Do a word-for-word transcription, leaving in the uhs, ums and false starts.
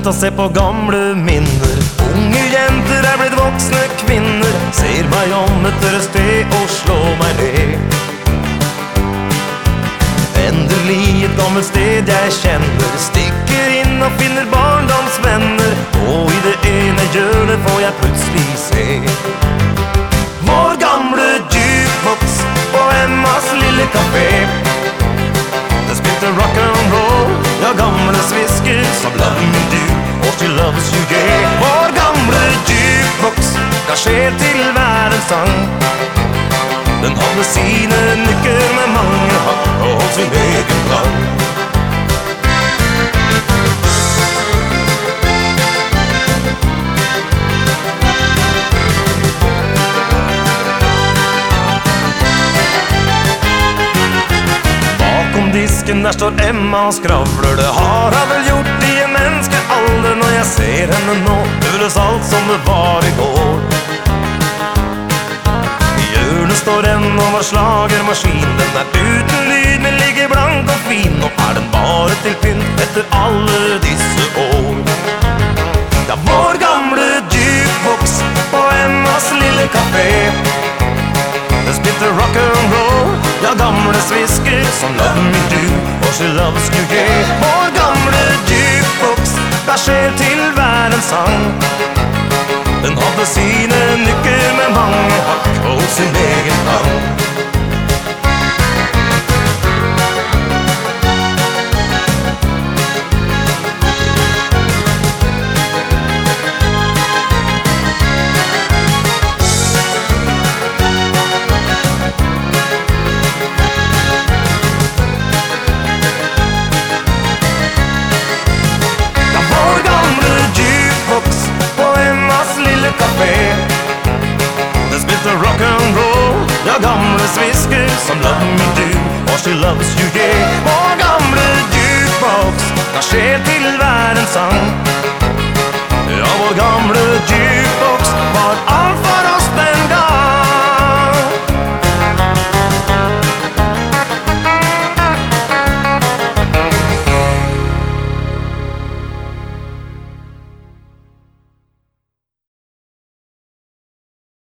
å se på gamle minner. Unge jenter er blitt voksne kvinner, ser meg om etter et sted og slår meg ned. Endelig et gammelt sted jeg kjenner, stikker inn og finner barndomsvenner, og i det ene hjørnet får jeg plutselig se vår gamle jukebox på Emmas lille kafé. Den spilte rock and roll, ja gamle svisker som Love Me Do og She Loves You Yeah. Vår gamle jukebox ga sjel til hver en sang. Den hadde sine nykker med mange hakk og sin egen klang. Bakom disken der står Emma og skravler. Det har hun vel gjort i en menneskealder. Når jeg ser henne nå, føles alt som det var i går. Hjørnet står ennå var slagermaskin. Den er uten lyd, men ligger blank og fin. Nå er den bare til pynt etter alle disse år. Det er vår gamle jukebox på Emmas lille kafé. Den spilte rock and roll, ja gamle svisker som Love Me Do og She Loves You Yeah. Vår gamle jukebox ga sjel til hver en sang. Den hadde sine nykker med mange hakk og sin egen klang. Ja, vår gamle jukebox på Emmas lille kafé. Den spilte rock and roll, ja gamle svisker som Love Me Do og She Loves You Yeah. Vår gamle jukebox ga sjel til hver en sang. Ja, vår gamle jukebox